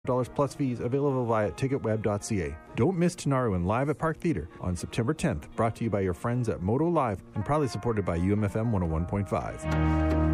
plus fees, available via ticketweb.ca. Don't miss Tenaruin live at Park Theatre on September 10th, brought to you by your friends at Moto Live and proudly supported by UMFM 101.5.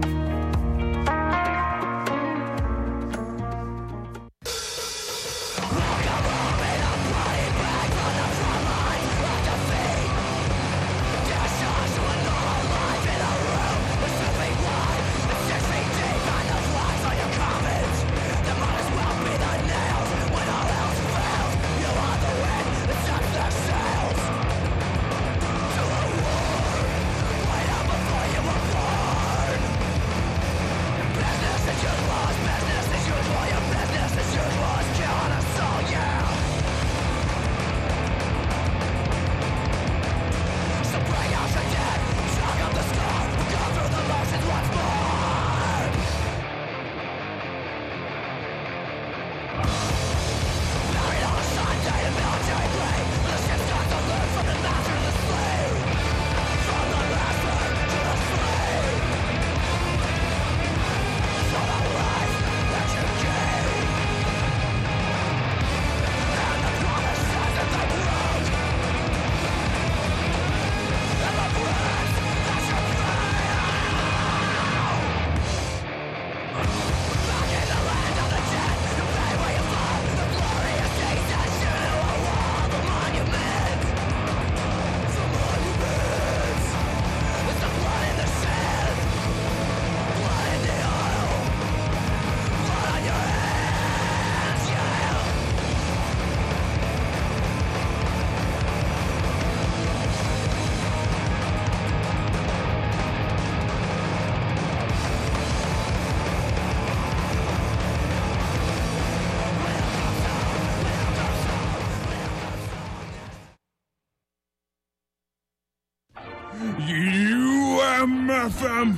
UMFM.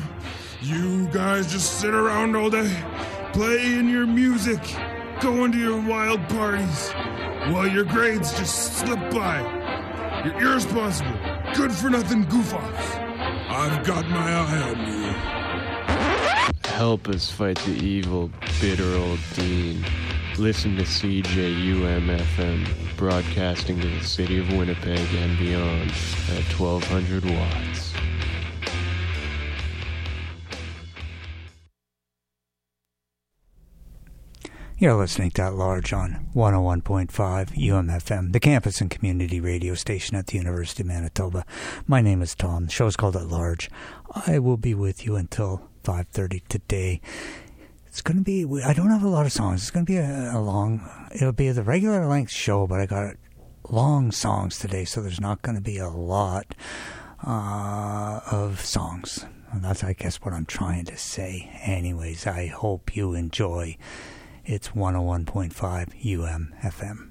You guys just sit around all day, playing your music, going to your wild parties, while your grades just slip by. You're irresponsible, good-for-nothing goof-offs. I've got my eye on you. Help us fight the evil, bitter old dean. Listen to CJUMFM, broadcasting to the city of Winnipeg and beyond at 1200 watts. You're listening to At Large on 101.5 UMFM, the campus and community radio station at the University of Manitoba. My name is Tom. The show is called At Large. I will be with you until 5:30 today. It's going to be, I don't have a lot of songs. It's going to be it'll be the regular length show, but I got long songs today, so there's not going to be a lot of songs. And that's, I guess, what I'm trying to say. Anyways, I hope you enjoy. It's 101.5 UMFM.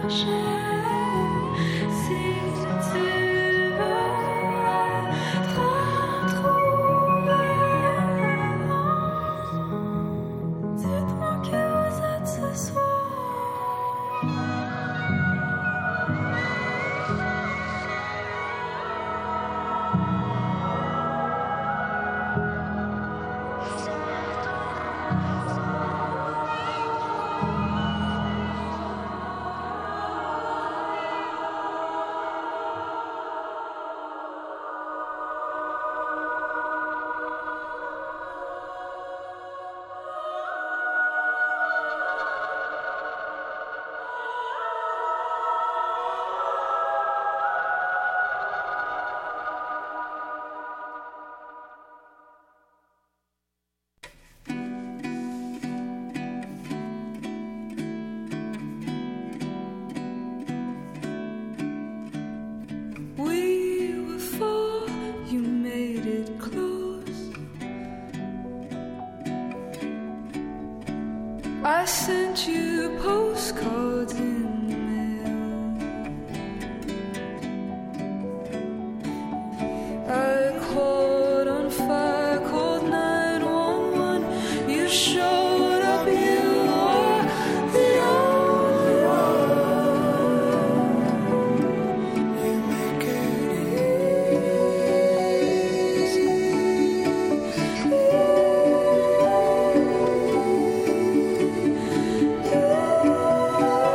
I sent you postcards in the mail. I caught on fire, called 911. You showed up, you are the only one. You make it easy.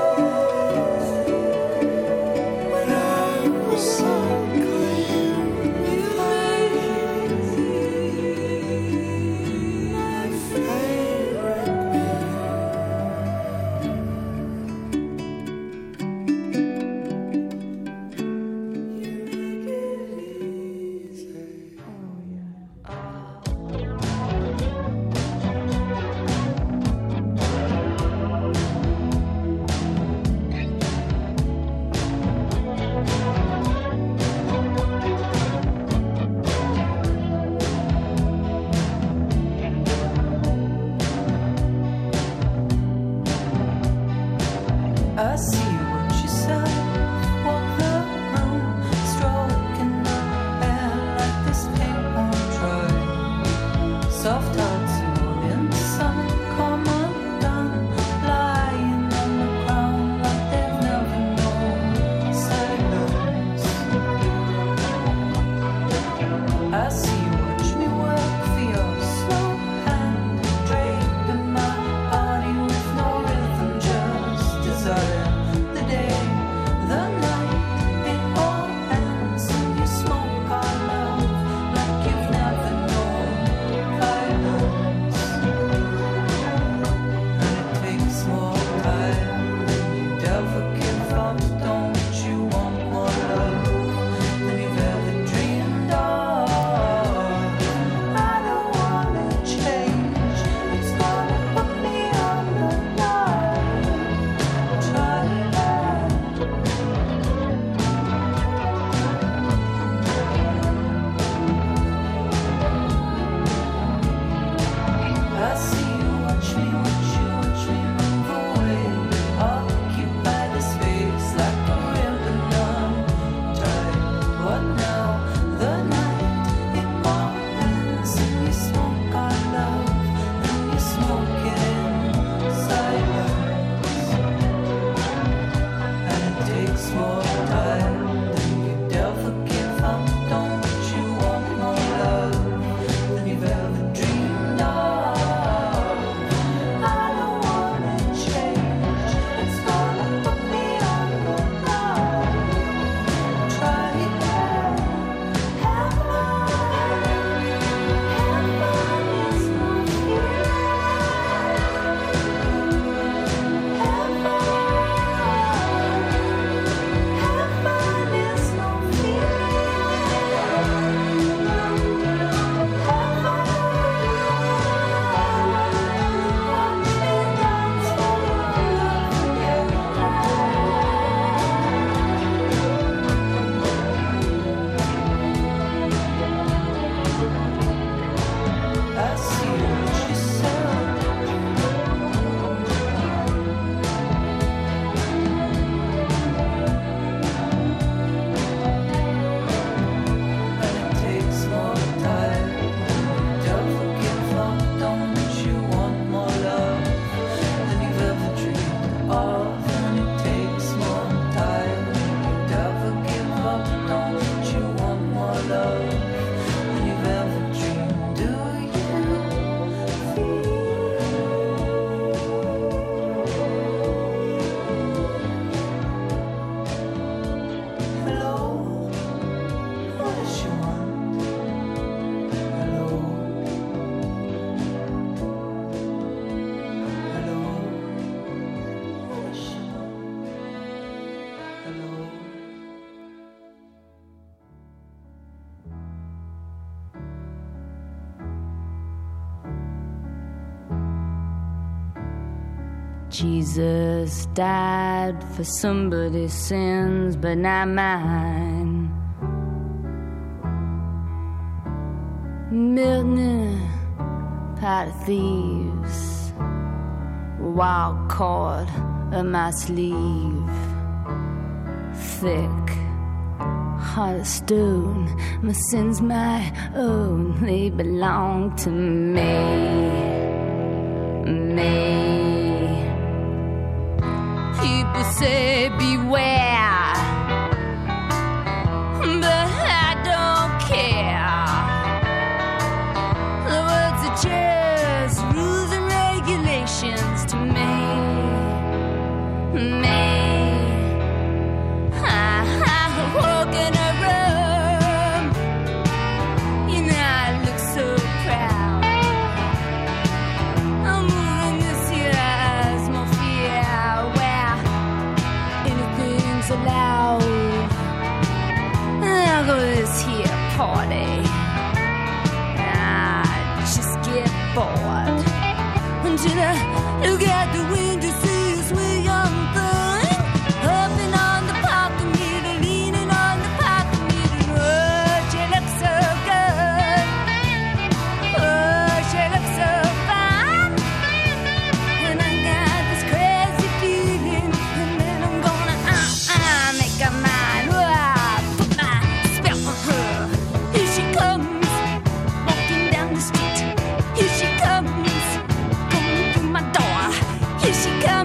Hello. Jesus died for somebody's sins, but not mine. Milton, pot of thieves, wild cord of my sleeve, thick, heart of stone. My sins my own, they belong to me. People say beware, but I don't care. The words are just rules and regulations to me. I walk in a room, you know I look so proud. I'm moving this year's more fear, where anything's allowed. I'll go to this here party, I just get bored until I look out the window, see a sweet young thing hopping on the parking meter, leaning on the parking meter. Oh, she looks so good. Oh, she looks so fine. And I got this crazy feeling, and then I'm gonna make her mine. Oh, I put my spell on her. Here she comes, walking down the street. Here she comes, coming through my door. Here she comes.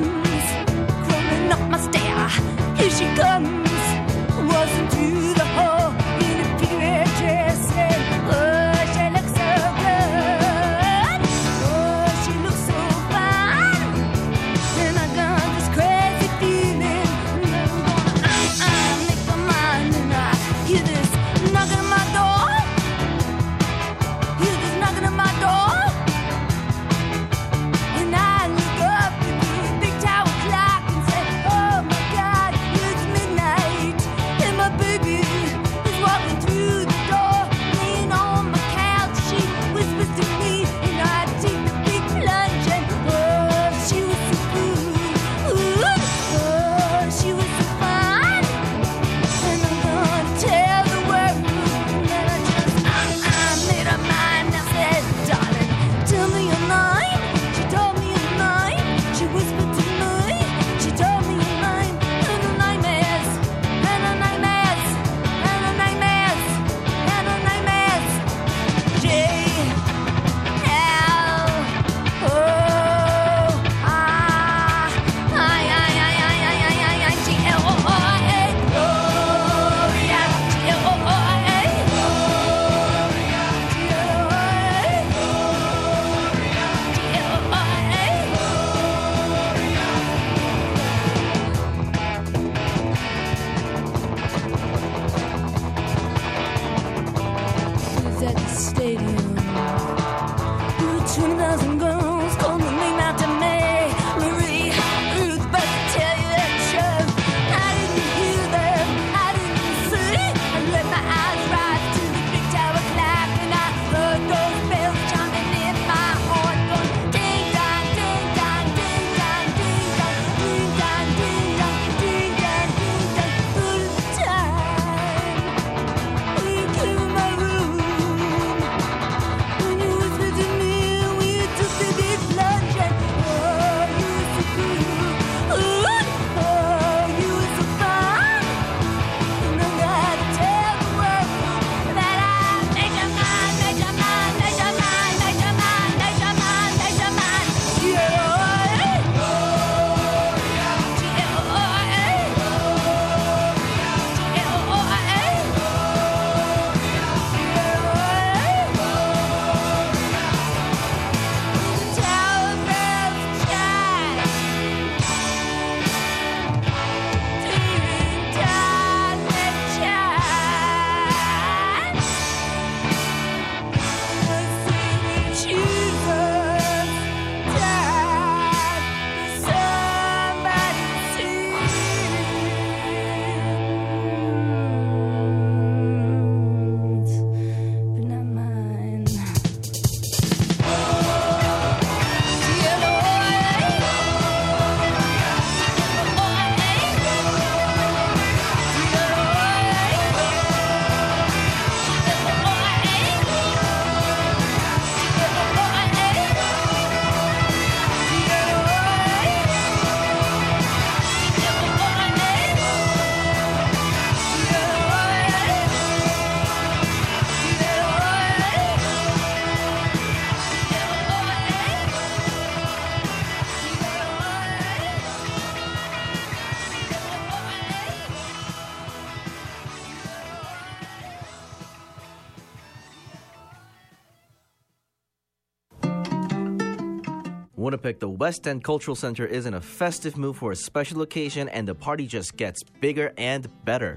Winnipeg, the West End Cultural Center is in a festive mood for a special occasion, and the party just gets bigger and better.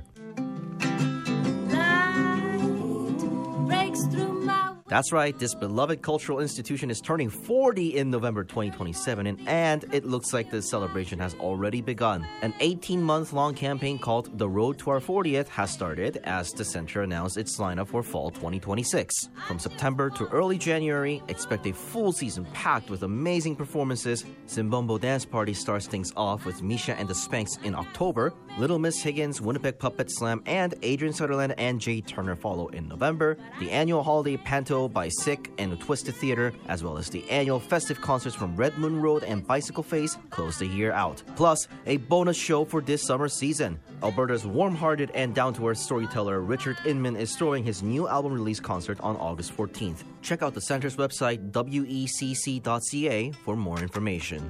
That's right, this beloved cultural institution is turning 40 in November 2027, and it looks like the celebration has already begun. An 18-month-long campaign called The Road to Our 40th has started as the center announced its lineup for fall 2026. From September to early January, expect a full season packed with amazing performances. Zimbombo Dance Party starts things off with Misha and the Spanks in October. Little Miss Higgins, Winnipeg Puppet Slam, and Adrian Sutherland and Jay Turner follow in November. The annual holiday panto by Sick and the Twisted Theater, as well as the annual festive concerts from Red Moon Road and Bicycle Face, close the year out. Plus, a bonus show for this summer season. Alberta's warm-hearted and down-to-earth storyteller Richard Inman is throwing his new album release concert on August 14th. Check out the center's website, wecc.ca, for more information.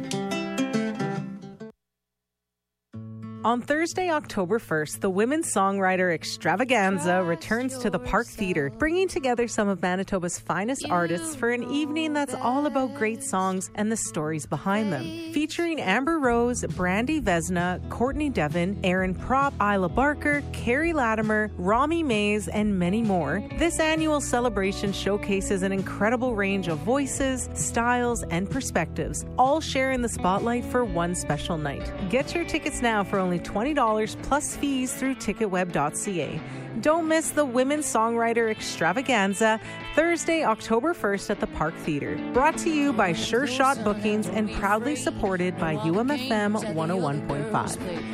On Thursday, October 1st, the Women's Songwriter Extravaganza returns to the Park Theatre, bringing together some of Manitoba's finest artists for an evening that's all about great songs and the stories behind them. Featuring Amber Rose, Brandy Vesna, Courtney Devon, Aaron Propp, Isla Barker, Carrie Latimer, Rami Mays, and many more, this annual celebration showcases an incredible range of voices, styles, and perspectives, all sharing the spotlight for one special night. Get your tickets now for only $20 plus fees through ticketweb.ca. Don't miss the Women's Songwriter Extravaganza, Thursday, October 1st at the Park Theatre. Brought to you by Sure Shot Bookings and proudly supported by UMFM 101.5.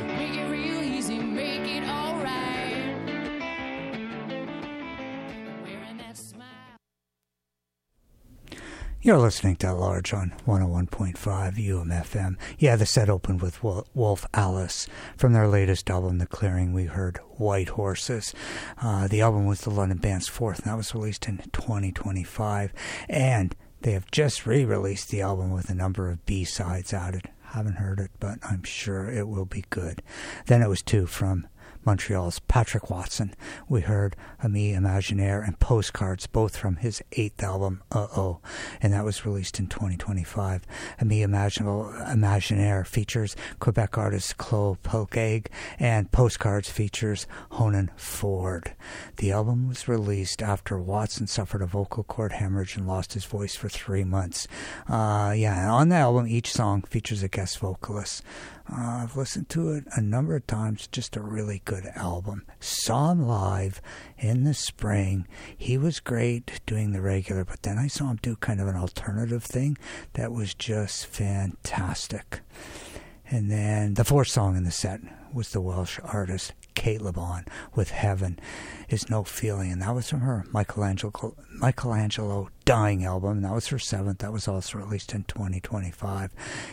You're listening to At Large on 101.5 UMFM. Yeah, the set opened with Wolf Alice. From their latest album, The Clearing, we heard White Horses. The album was the London band's fourth, and that was released in 2025. And they have just re-released the album with a number of B-sides added. Haven't heard it, but I'm sure it will be good. Then it was two from Montreal's Patrick Watson. We heard Ami Imaginaire and Postcards, both from his 8th album, Uh-Oh, and that was released in 2025. Ami Imaginaire features Quebec artist Chloe Pelgag, and Postcards features Honan Ford. The album was released after Watson suffered a vocal cord hemorrhage and lost his voice for 3 months. And on the album, each song features a guest vocalist. I've listened to it a number of times. Just a really good album. Saw him live in the spring. He was great doing the regular, but then I saw him do kind of an alternative thing that was just fantastic. And then the fourth song in the set was the Welsh artist Kate LeBon with Heaven Is No Feeling, and that was from her Michelangelo Dying album, and that was her 7th. That was also released in 2025.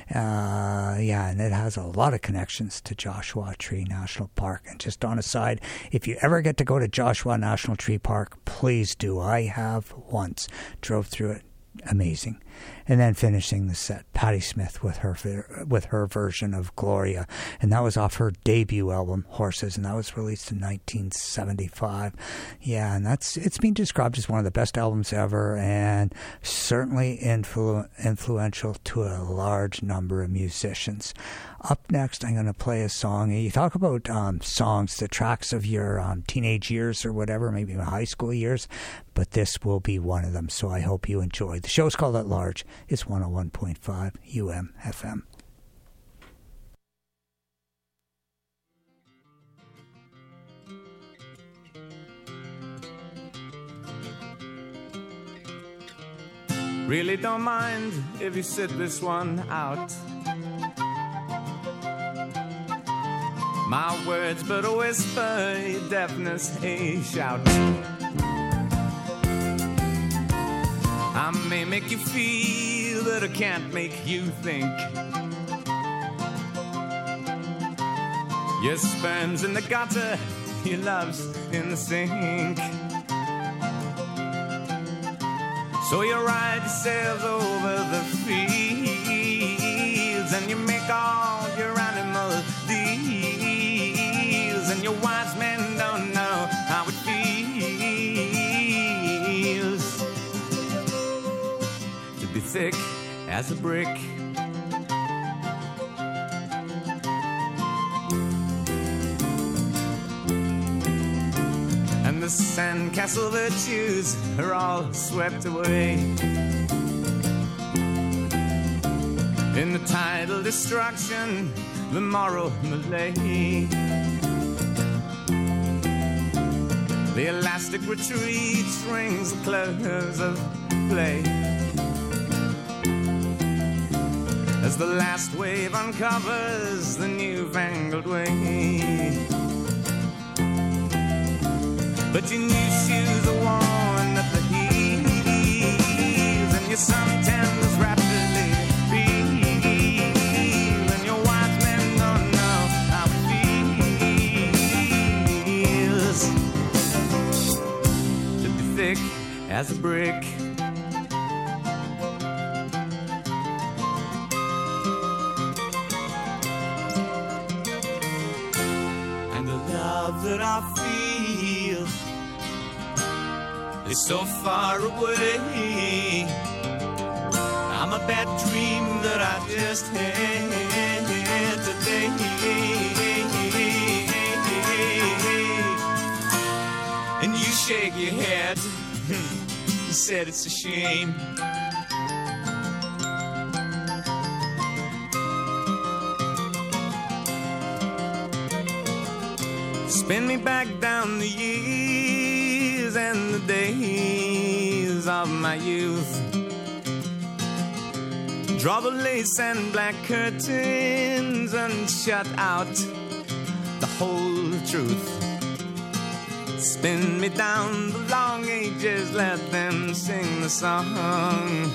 And it has a lot of connections to Joshua Tree National Park. And just on a side, if you ever get to go to Joshua National Tree Park, please do. I have once. Drove through it. Amazing. And then finishing the set, Patti Smith with her version of Gloria, and that was off her debut album Horses, and that was released in 1975. Yeah, and it's been described as one of the best albums ever, and certainly influential to a large number of musicians. Up next, I'm going to play a song. You talk about songs, the tracks of your teenage years or whatever, maybe high school years, but this will be one of them, so I hope you enjoy. The show's called At Large. It's 101.5 UMFM. Really don't mind if you sit this one out. My words but a whisper, your deafness a shout. I may make you feel, but I can't make you think. Your sperm's in the gutter, your love's in the sink. So you ride yourselves over the fields, and you make all your animal deals, and your wise men don't know how it feels to be thick as as a brick. And the sandcastle virtues are all swept away in the tidal destruction, the moral malaise. The elastic retreat rings the close of play as the last wave uncovers the newfangled way. But your new shoes are worn at the heels, and your suntans rapidly peel, and your wise men don't know how it feels to be thick as a brick. And the love that I feel is so far away. I'm a bad dream that I just had today. And you shake your head. You said it's a shame. Spin me back down the years and the days of my youth. Draw the lace and black curtains and shut out the whole truth. Spin me down the long ages, let them sing the song.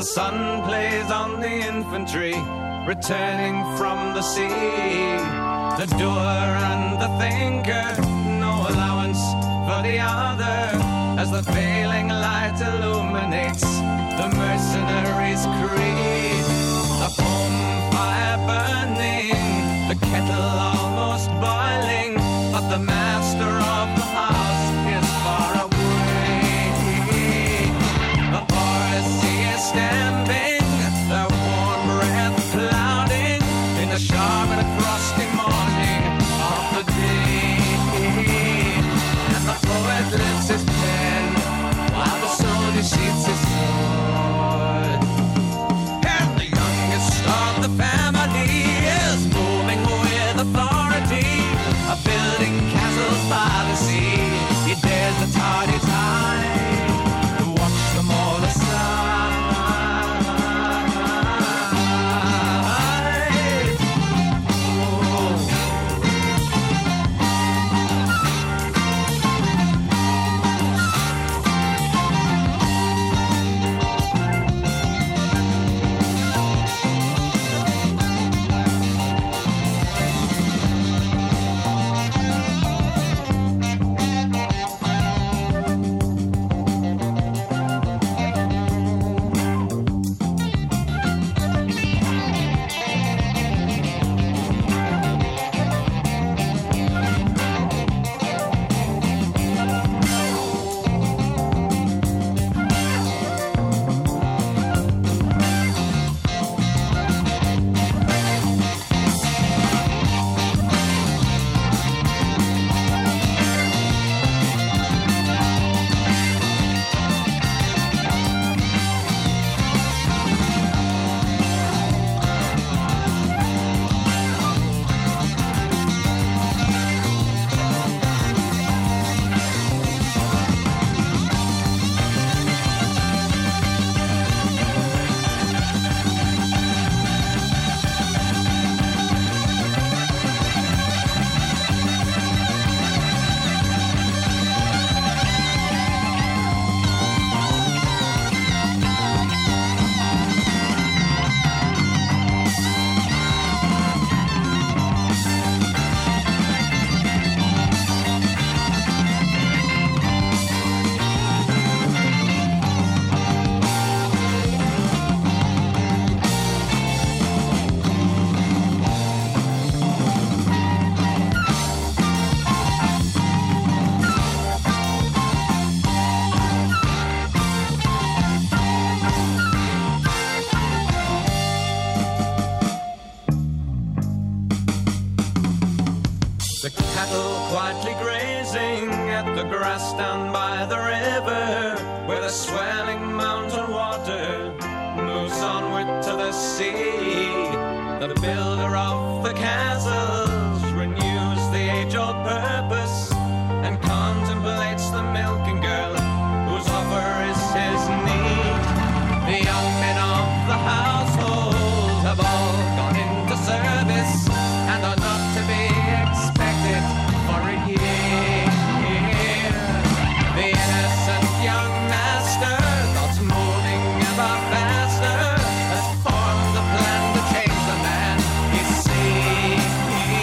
the sun plays on the infantry returning from the sea. The doer and the thinker, no allowance for the other, as the failing light illuminates the mercenary's creed. The home fire burning, the kettle almost boiling, but the master of the house is far away. The horse he is stamping, their warm breath clouding in the sharp and frosty morning of the day. And the poet lifts his pen while the soldier sheathes his sword. And the youngest of the family is moving with authority, building castles by the sea. He dares the tardy tide to watch them all aside. The cattle quietly grazing at the grass down by the river, where the swelling mountain water moves onward to the sea. The builder of the castles renews the age-old purpose and contemplates the milking girl whose offer is his need. The young men of the household have all gone into service and are not to be expected for a year. The innocent young master, not moving ever faster, has formed the plan to change the man he sees.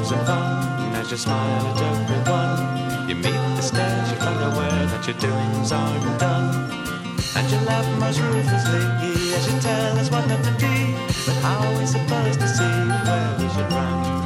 loads of fun as you smile at everyone. You meet the stairs, you're unaware that your doings aren't done. And you laugh most ruthlessly as you tell us what not to be. But how are we supposed to see where we should run?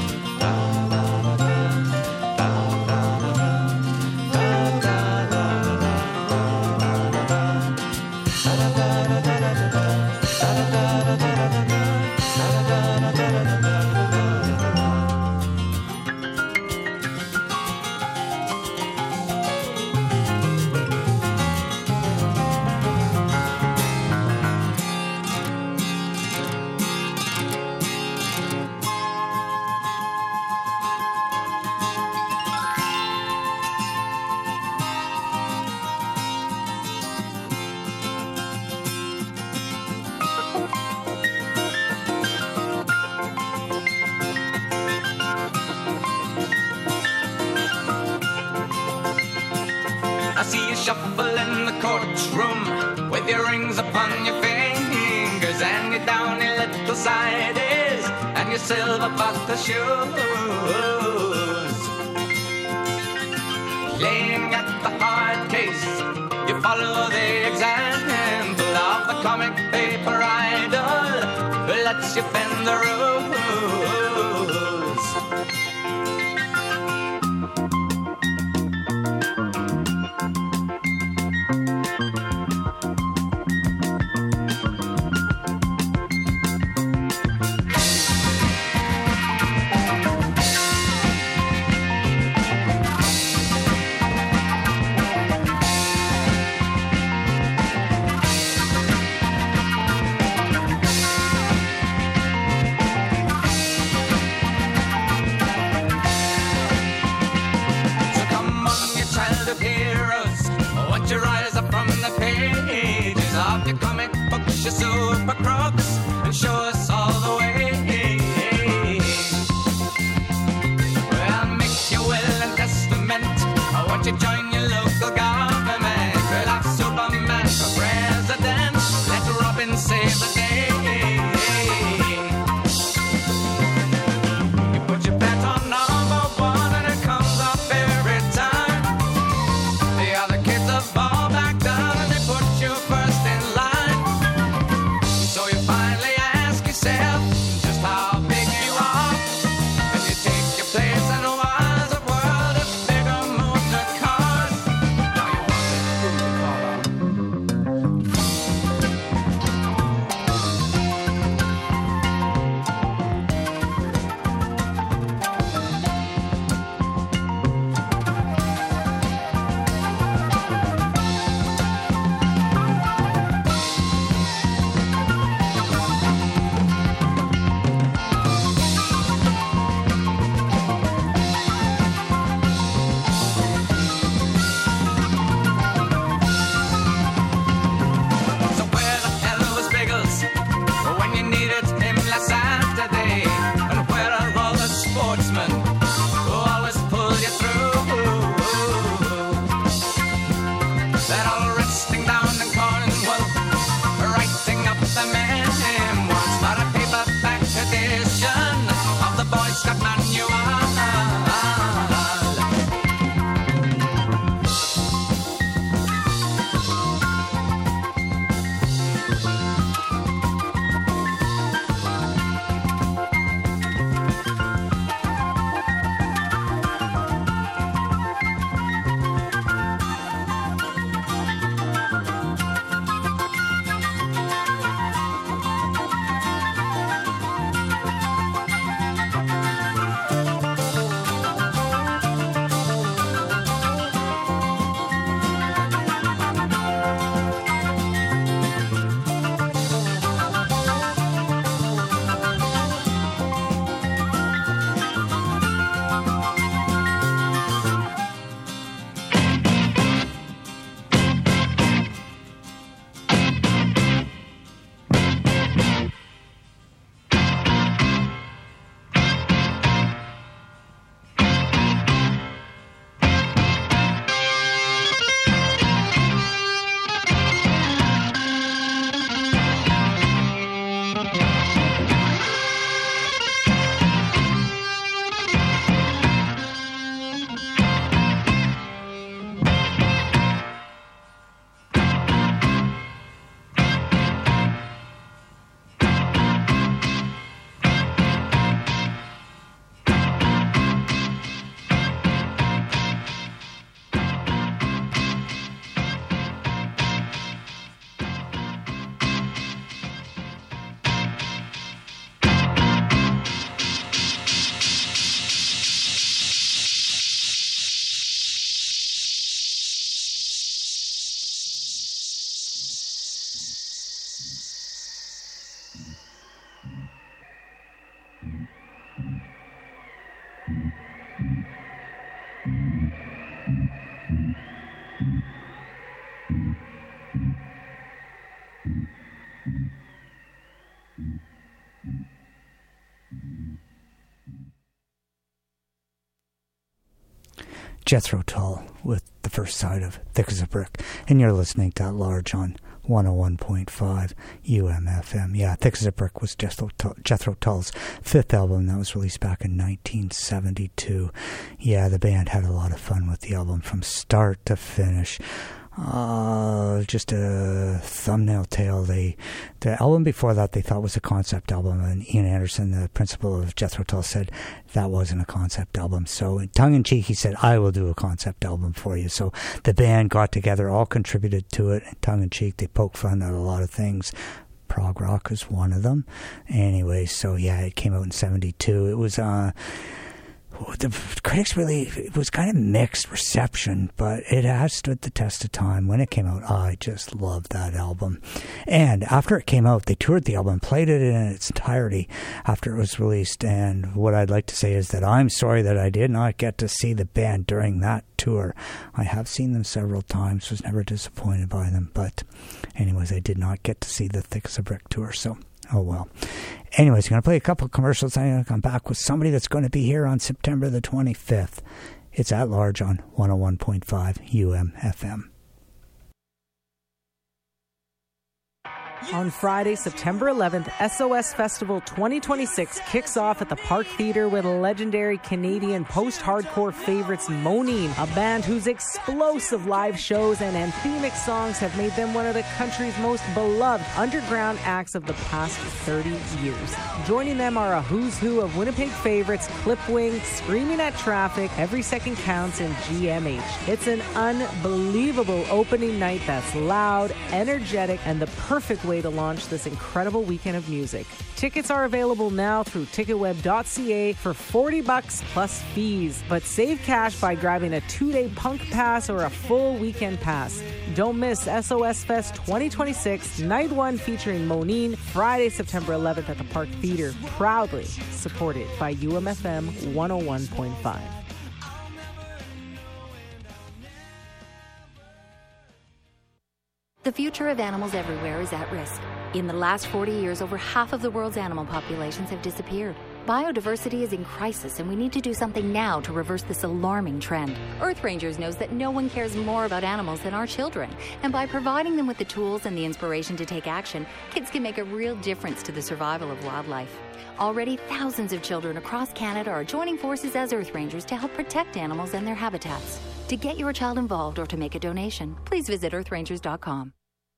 I see you shuffle in the courtroom with your rings upon your fingers and your downy little sideys and your silver buckle shoes. Playing at the hard case, you follow the example of the comic paper idol who lets you bend the rules. Your super crooks and show us all the way. Well, make your will and testament. I want you to join your local government. We'll have Superman for president. Let Robin save the day. You put your bet on number one and it comes up every time. The other kids have fall back down and they put you first in line. So you finally ask yourself, Jethro Tull with the first side of Thick as a Brick. And you're listening to At Large on 101.5 UMFM. Yeah, Thick as a Brick was Jethro Tull's fifth album that was released back in 1972. Yeah, the band had a lot of fun with the album from start to finish. Just a thumbnail tale. The album before that they thought was a concept album, and Ian Anderson, the principal of Jethro Tull, said that wasn't a concept album. So tongue-in-cheek, he said, I will do a concept album for you. So the band got together, all contributed to it. Tongue-in-cheek, they poke fun at a lot of things. Prog rock is one of them. Anyway, so yeah, it came out in 72. It was the critics really, it was kind of mixed reception, but it has stood the test of time. When it came out, I just loved that album. And after it came out, they toured the album, played it in its entirety after it was released. And what I'd like to say is that I'm sorry that I did not get to see the band during that tour. I have seen them several times, was never disappointed by them. But anyways, I did not get to see the Thick as a Brick tour, so oh well. Anyways, I'm going to play a couple of commercials. I'm going to come back with somebody that's going to be here on September the 25th. It's At Large on 101.5 UMFM. On Friday, September 11th, SOS Festival 2026 kicks off at the Park Theatre with legendary Canadian post-hardcore favorites Moneen, a band whose explosive live shows and anthemic songs have made them one of the country's most beloved underground acts of the past 30 years. Joining them are a who's who of Winnipeg favorites Clipwing, Screaming at Traffic, Every Second Counts, and GMH. It's an unbelievable opening night that's loud, energetic, and the perfect way to launch this incredible weekend of music. Tickets are available now through ticketweb.ca for $40 plus fees, but save cash by grabbing a 2-day punk pass or a full weekend pass. Don't miss SOS Fest 2026, Night 1 featuring Moneen, Friday, September 11th at the Park Theatre, proudly supported by UMFM 101.5. The future of animals everywhere is at risk. In the last 40 years, over half of the world's animal populations have disappeared. Biodiversity is in crisis, and we need to do something now to reverse this alarming trend. Earth Rangers knows that no one cares more about animals than our children. And by providing them with the tools and the inspiration to take action, kids can make a real difference to the survival of wildlife. Already, thousands of children across Canada are joining forces as Earth Rangers to help protect animals and their habitats. To get your child involved or to make a donation, please visit earthrangers.com.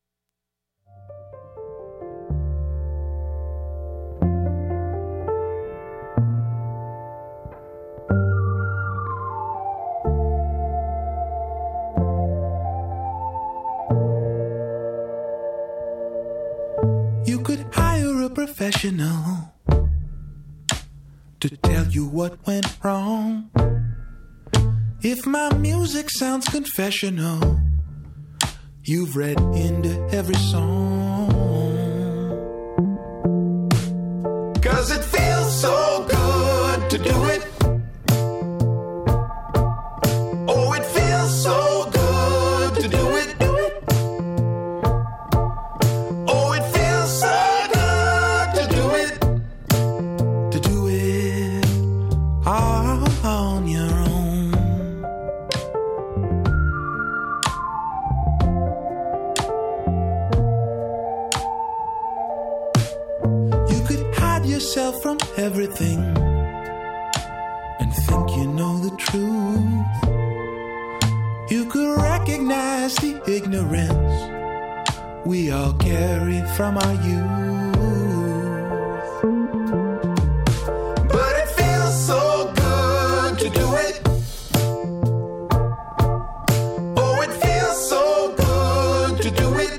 You could hire a professional to tell you what went wrong. If my music sounds confessional, you've read into every song. 'Cause it feels so good to do it. Oh, it feels so good to do it. Oh, it feels so good to do it. To do it all on your own. You could hide yourself from everything and think you know the truth. You could recognize the ignorance we all carry from our youth. But it feels so good to do it. Oh, it feels so good to do it.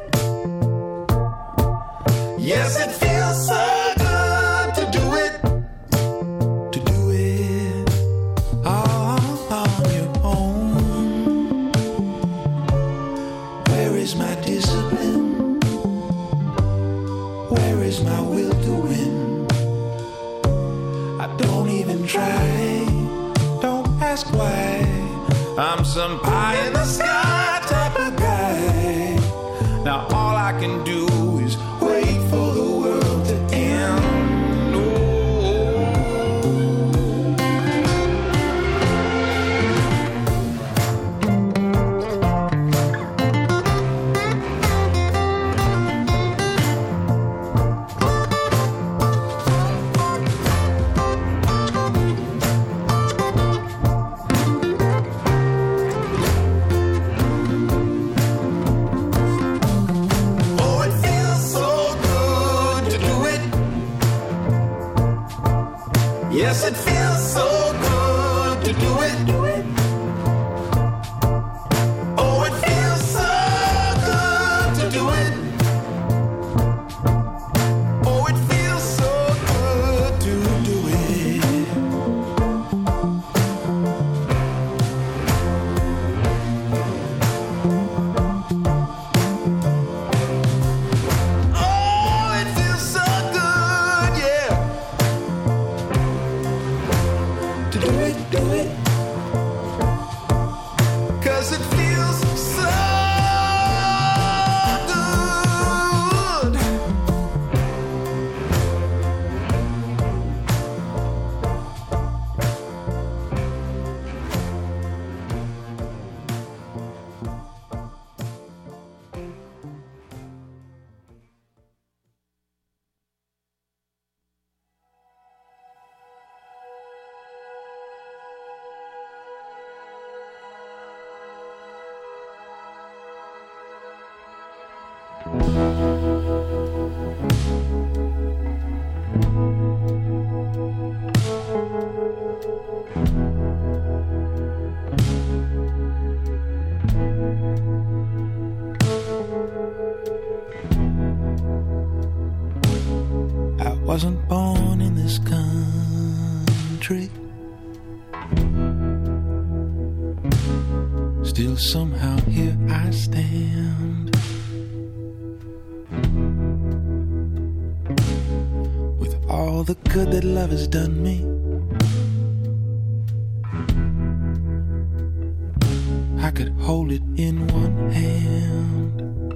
Yes, it feels so good to do it. To do it all on your own. Where is my discipline? Where is my will to win? I don't even try. Don't ask why. I'm some pie in the sky type of guy. Now all I can do is wait for the world to end. Oh. Yes, it feels so good to do it. Oh, it feels so good to do it. Oh, it feels so good to do it. Oh, it feels so good, yeah. To do it, do it. 'Cause it feels so good. I wasn't born in this country. Still somehow here I stand. With all the good that love has done me, I could hold it in one hand.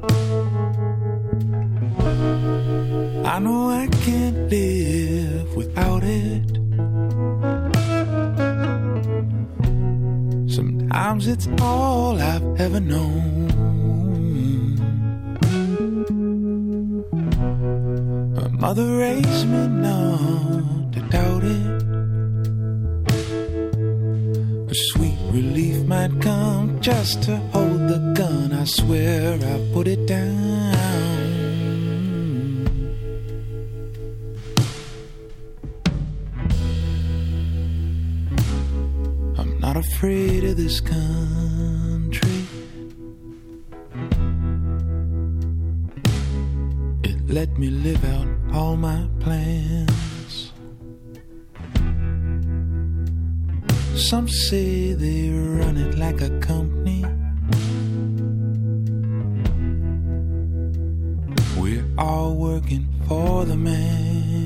I know I can't live without it. Sometimes it's all I've ever known. My mother raised me not to doubt it. A sweet relief might come just to hold the gun. I swear I put it down. Not afraid of this country. It let me live out all my plans. Some say they run it like a company. We're all working for the man.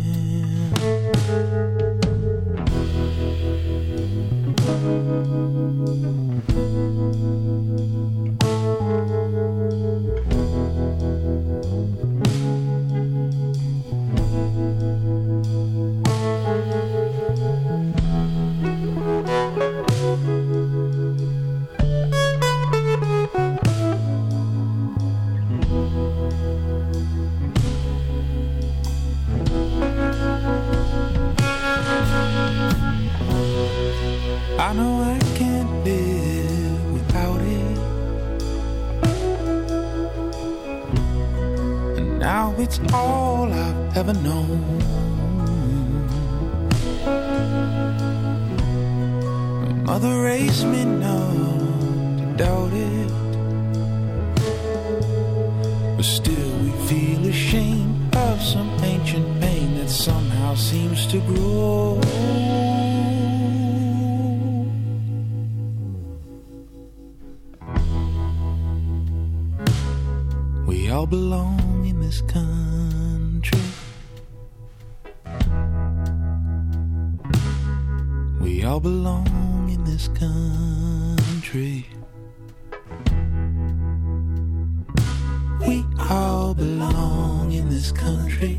I know I can't live without it. And now it's all I've ever known. My mother raised me not to doubt it. But still we feel ashamed of some ancient pain that somehow seems to grow. We all belong in this country. We all belong in this country. We all belong in this country.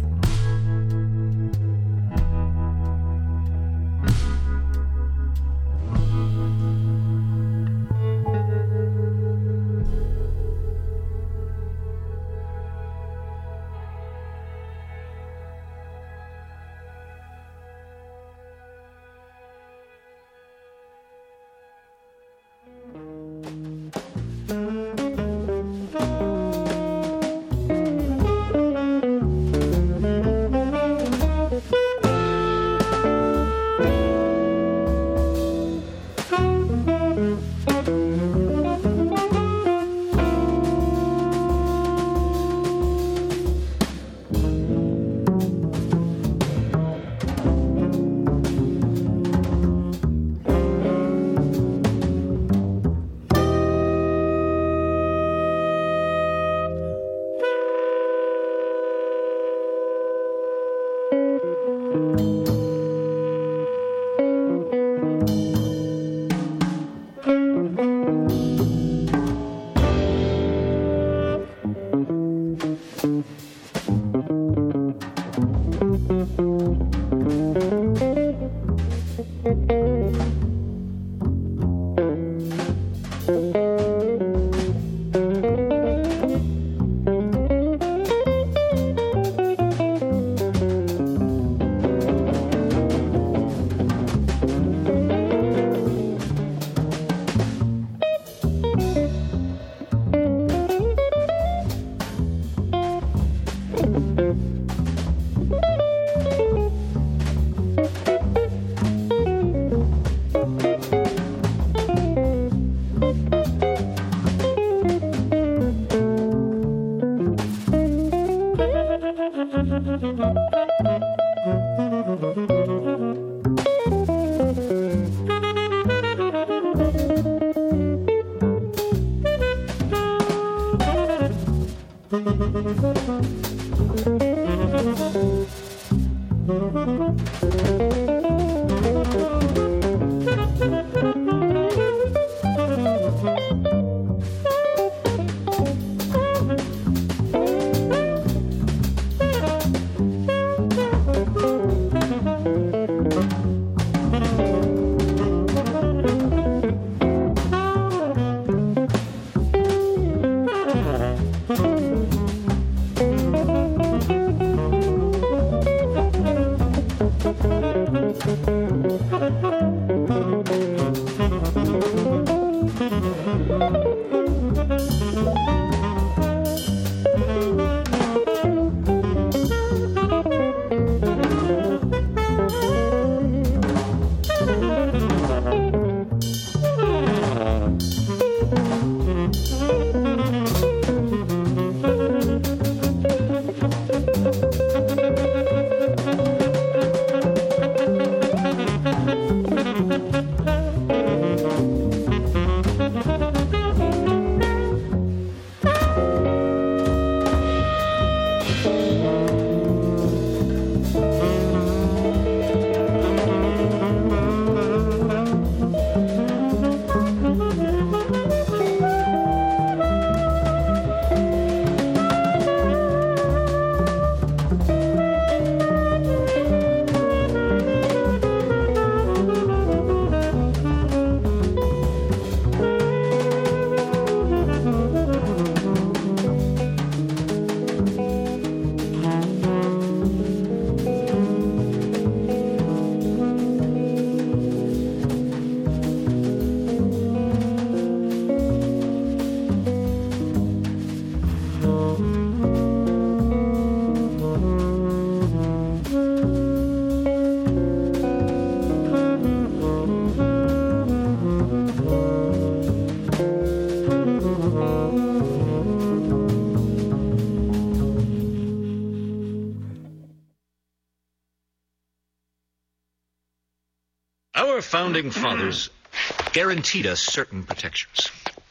Our founding fathers guaranteed us certain protections.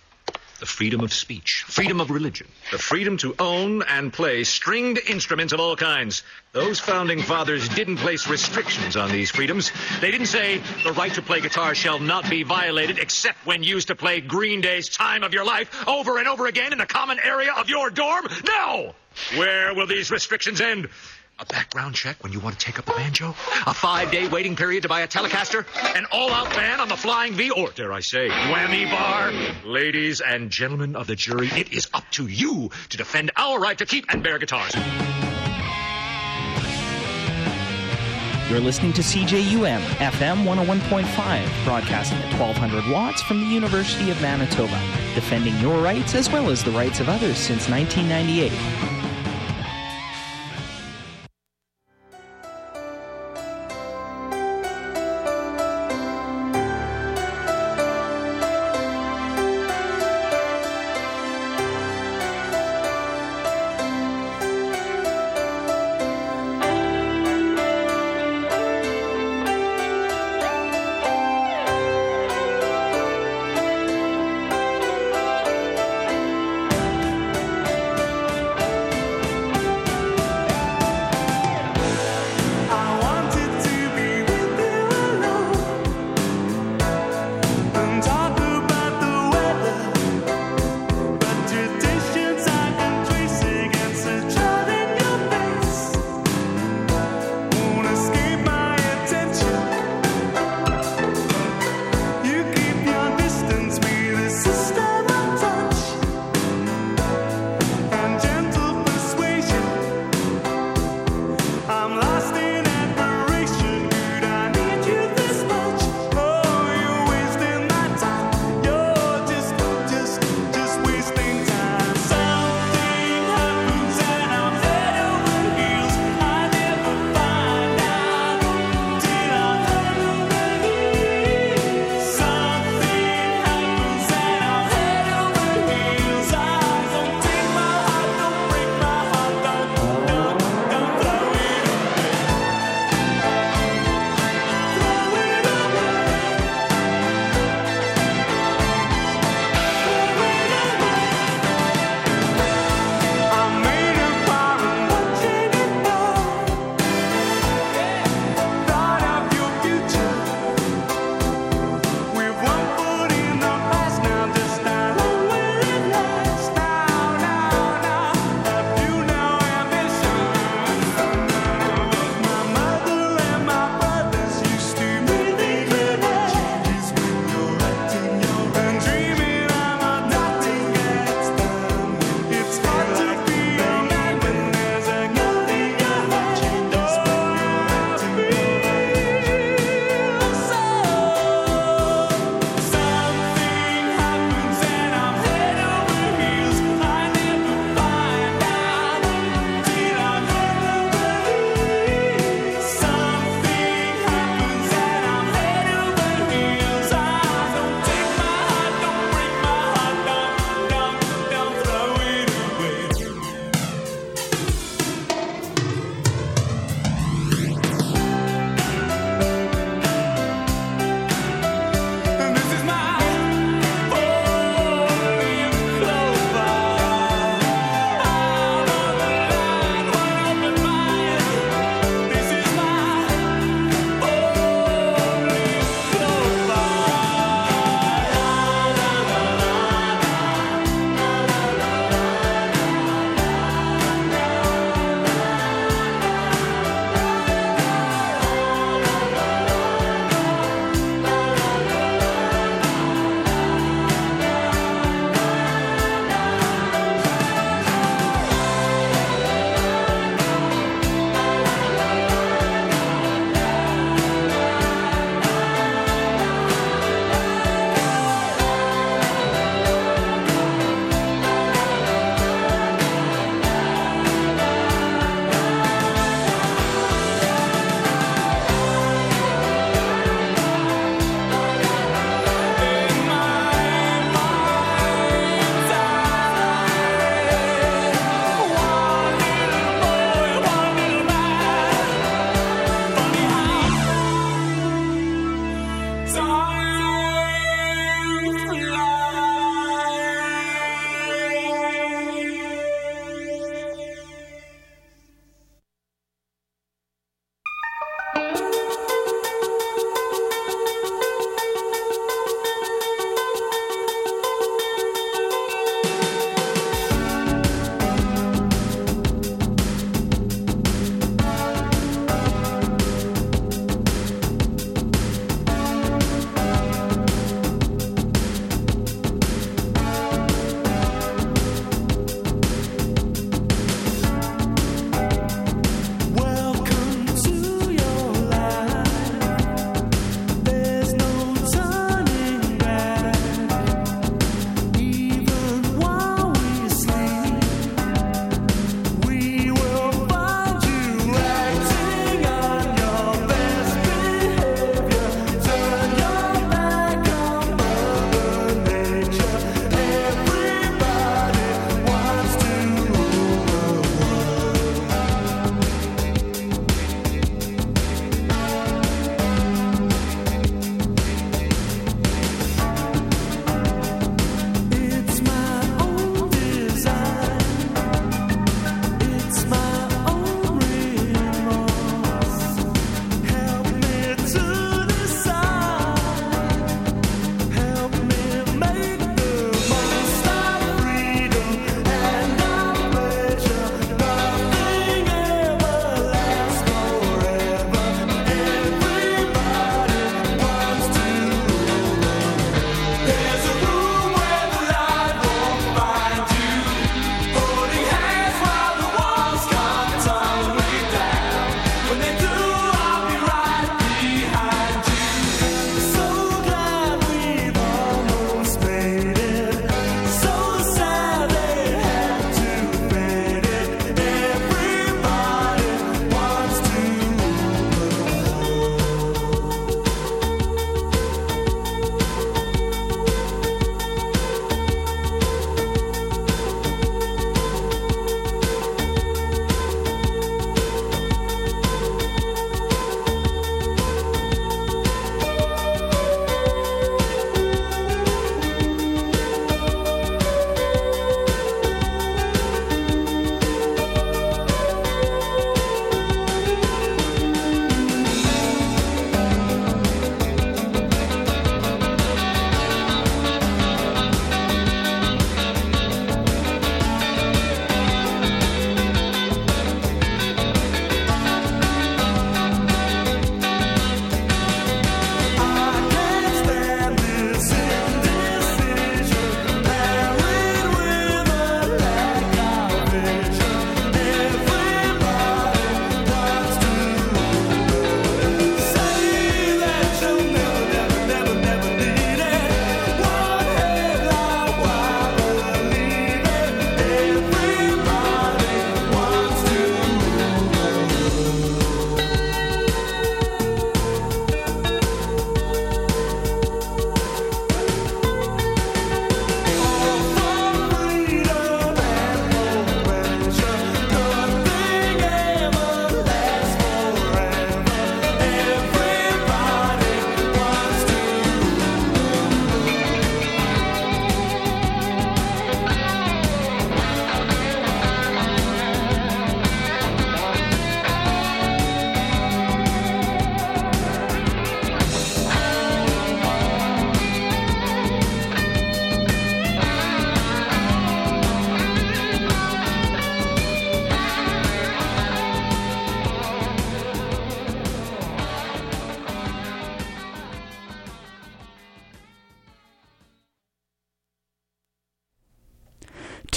The freedom of speech, freedom of religion, the freedom to own and play stringed instruments of all kinds. Those founding fathers didn't place restrictions on these freedoms. They didn't say the right to play guitar shall not be violated except when used to play Green Day's Time of Your Life over and over again in the common area of your dorm. No! Where will these restrictions end? A background check when you want to take up the banjo? A 5-day waiting period to buy a Telecaster? An all-out ban on the Flying V? Or, dare I say, whammy bar? Ladies and gentlemen of the jury, it is up to you to defend our right to keep and bear guitars. You're listening to CJUM FM 101.5, broadcasting at 1200 watts from the University of Manitoba, defending your rights as well as the rights of others since 1998.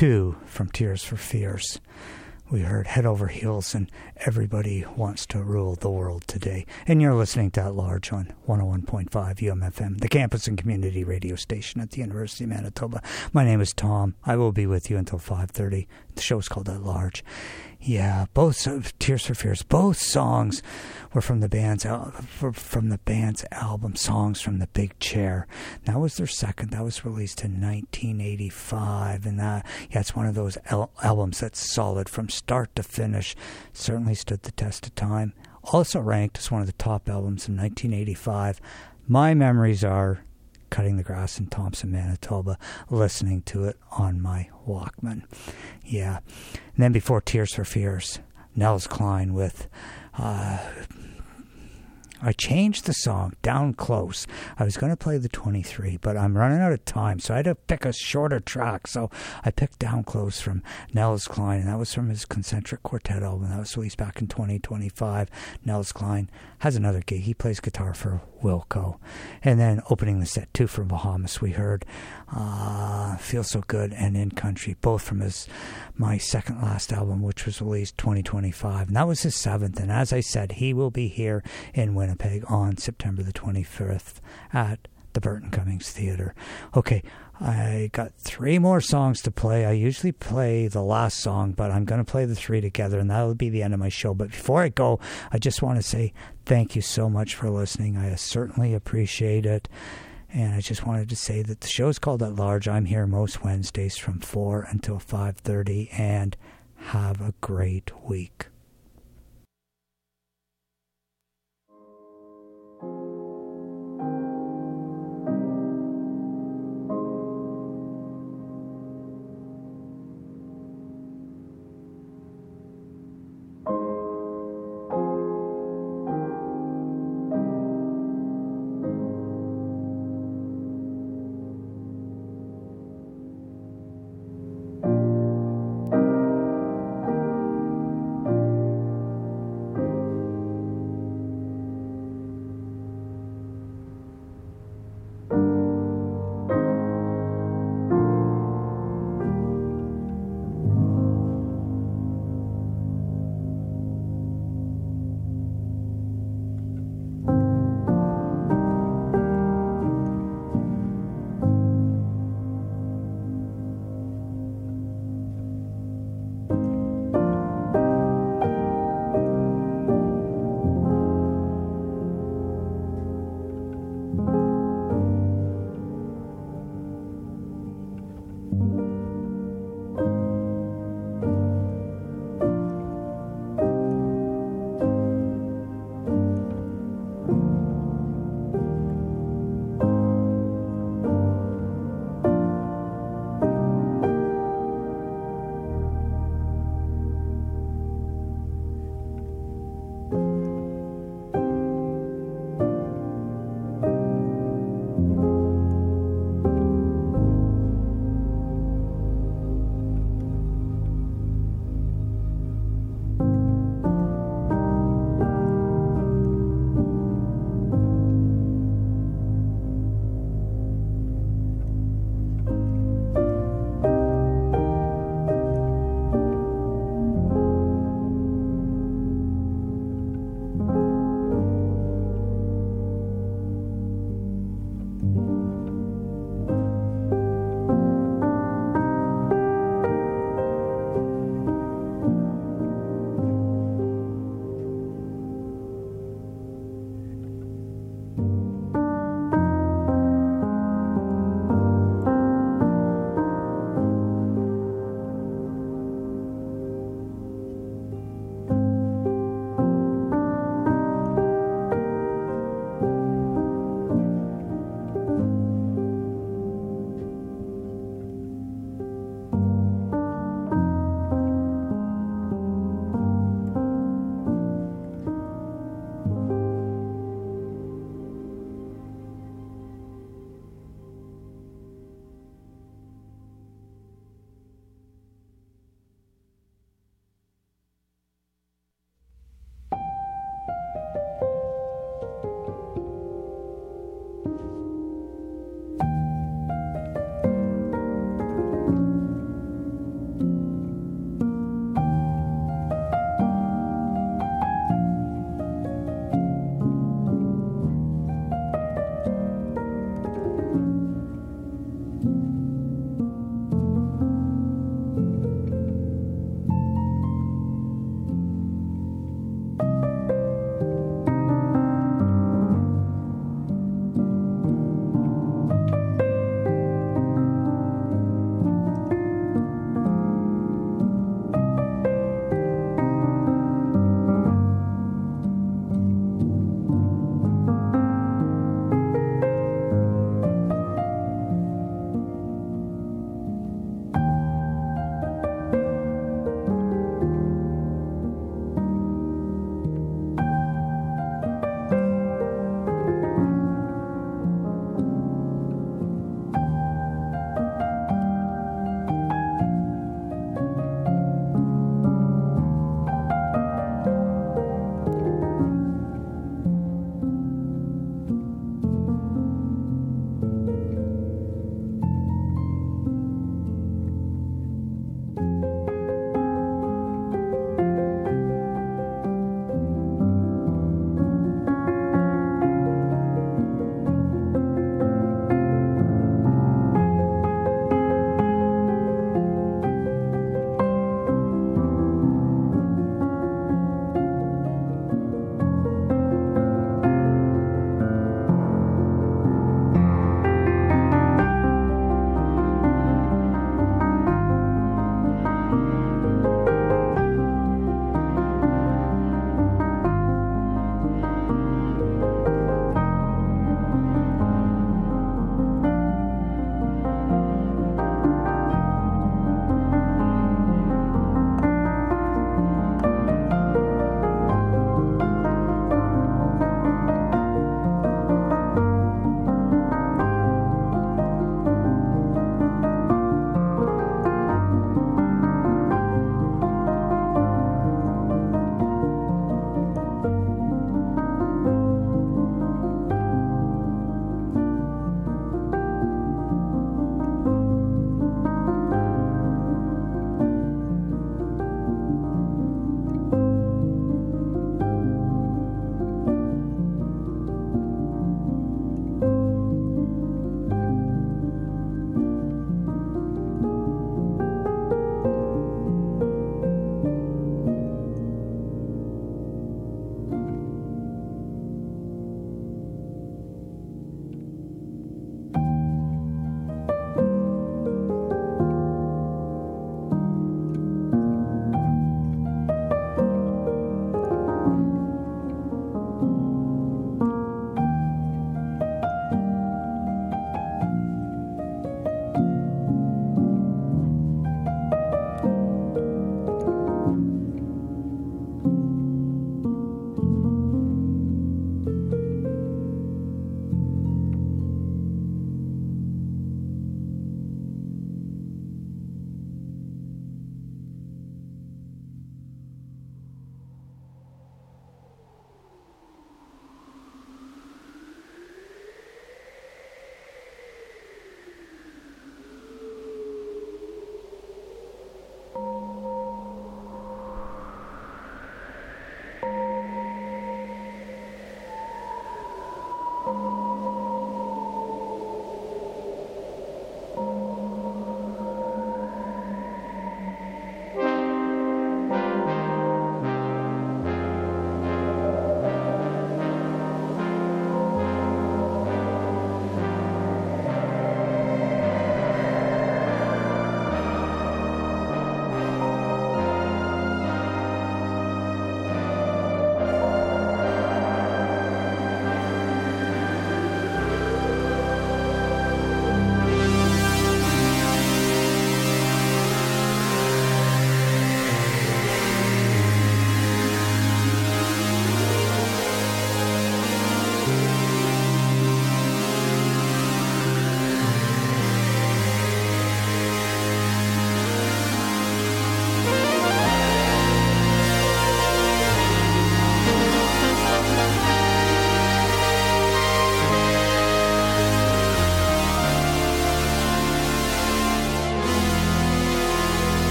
2 from Tears for Fears. We heard Head Over Heels and Everybody Wants to Rule the World Today. And you're listening to At Large on 101.5 UMFM, the campus and community radio station at the University of Manitoba. My name is Tom. I will be with you until 5:30. The show's called At Large. Yeah, both Tears for Fears, both songs were from the band's album, Songs from the Big Chair. That was their second. That was released in 1985, and it's one of those albums that's solid from start to finish. Certainly stood the test of time. Also ranked as one of the top albums in 1985. My memories are cutting the grass in Thompson, Manitoba, listening to it on my Walkman. Yeah. And then before Tears for Fears, Nels Cline with I changed the song, Down Close. I was going to play the 23, but I'm running out of time, so I had to pick a shorter track. So I picked Down Close from Nels Cline, and that was from his Concentric Quartet album. That was released back in 2025. Nels Cline has another gig. He plays guitar for Wilco. And then opening the set, 2 from Bahamas, we heard Feel So Good and In Country, both from my second last album, which was released 2025. And that was his 7th. And as I said, he will be here in Winnipeg on September the 25th at the Burton Cummings Theatre. Okay, I got 3 more songs to play. I usually play the last song, but I'm going to play the 3 together, and that'll be the end of my show. But before I go, I just want to say thank you so much for listening. I certainly appreciate it. And I just wanted to say that the show is called At Large. I'm here most Wednesdays from 4 until 5:30, and have a great week.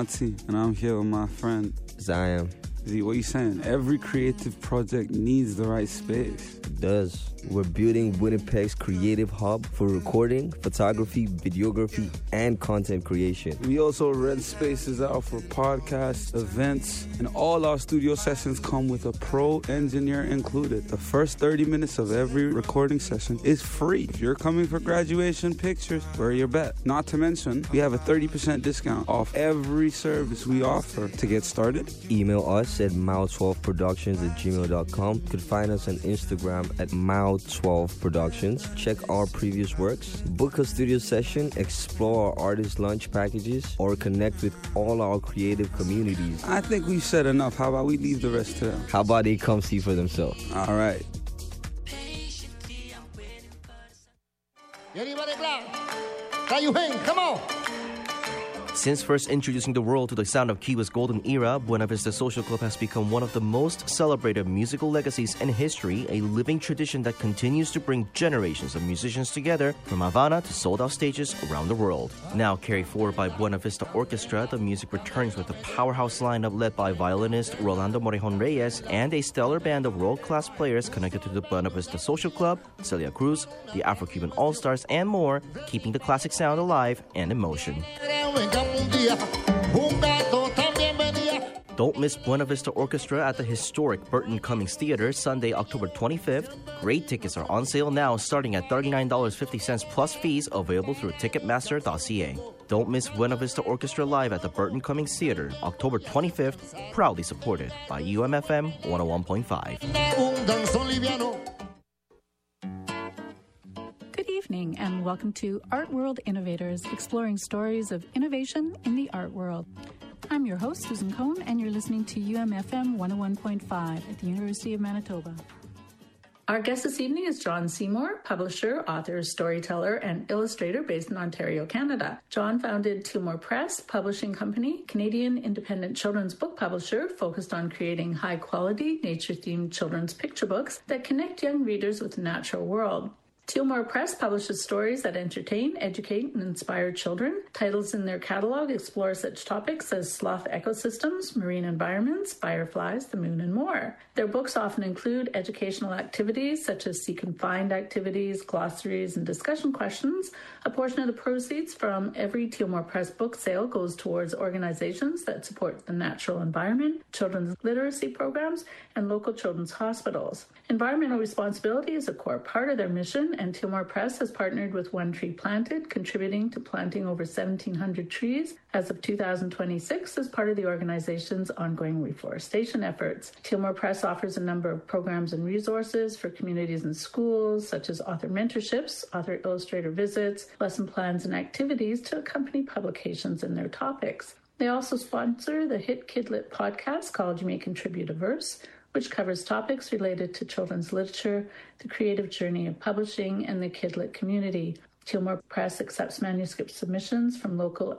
Monty, and I'm here with my friend Zion. Z, what are you saying? Every creative project needs the right space. It does. We're building Winnipeg's creative hub for recording, photography, videography, and content creation. We also rent spaces out for podcasts, events, and all our studio sessions come with a pro engineer included. The first 30 minutes of every recording session is free. If you're coming for graduation pictures, we're your bet. Not to mention, we have a 30% discount off every service we offer. To get started, email us at mao12productions@gmail.com. You can find us on Instagram at mao12 productions. Check our previous works, book a studio session, explore our artist lunch packages, or connect with all our creative communities. I think we've said enough. How about we leave the rest to them? How about they come see for themselves? All right. Anybody glad? Can you hang? Come on. Since first introducing the world to the sound of Cuba's golden era, Buena Vista Social Club has become one of the most celebrated musical legacies in history, a living tradition that continues to bring generations of musicians together from Havana to sold-out stages around the world. Now carried forward by Buena Vista Orchestra, the music returns with a powerhouse lineup led by violinist Rolando Morejon Reyes and a stellar band of world-class players connected to the Buena Vista Social Club, Celia Cruz, the Afro-Cuban All-Stars, and more, keeping the classic sound alive and in motion. Don't miss Buena Vista Orchestra at the historic Burton Cummings Theater Sunday, October 25th. Great tickets are on sale now, starting at $39.50 plus fees, available through Ticketmaster.ca. Don't miss Buena Vista Orchestra live at the Burton Cummings Theater, October 25th, proudly supported by UMFM 101.5. Good evening and welcome to Art World Innovators, exploring stories of innovation in the art world. I'm your host, Susan Cohn, and you're listening to UMFM 101.5 at the University of Manitoba. Our guest this evening is John Seymour, publisher, author, storyteller, and illustrator based in Ontario, Canada. John founded Tilmore Press Publishing Company, Canadian independent children's book publisher focused on creating high-quality, nature-themed children's picture books that connect young readers with the natural world. Tilmore Press publishes stories that entertain, educate, and inspire children. Titles in their catalog explore such topics as sloth ecosystems, marine environments, fireflies, the moon, and more. Their books often include educational activities such as seek and find activities, glossaries, and discussion questions. A portion of the proceeds from every Tilmore Press book sale goes towards organizations that support the natural environment, children's literacy programs, and local children's hospitals. Environmental responsibility is a core part of their mission, and Tilmore Press has partnered with One Tree Planted, contributing to planting over 1,700 trees as of 2026 as part of the organization's ongoing reforestation efforts. Tilmore Press offers a number of programs and resources for communities and schools, such as author mentorships, author illustrator visits, lesson plans, and activities to accompany publications and their topics. They also sponsor the hit Kidlit podcast called You May Contribute a Verse, which covers topics related to children's literature, the creative journey of publishing, and the Kidlit community. Tilmore Press accepts manuscript submissions from local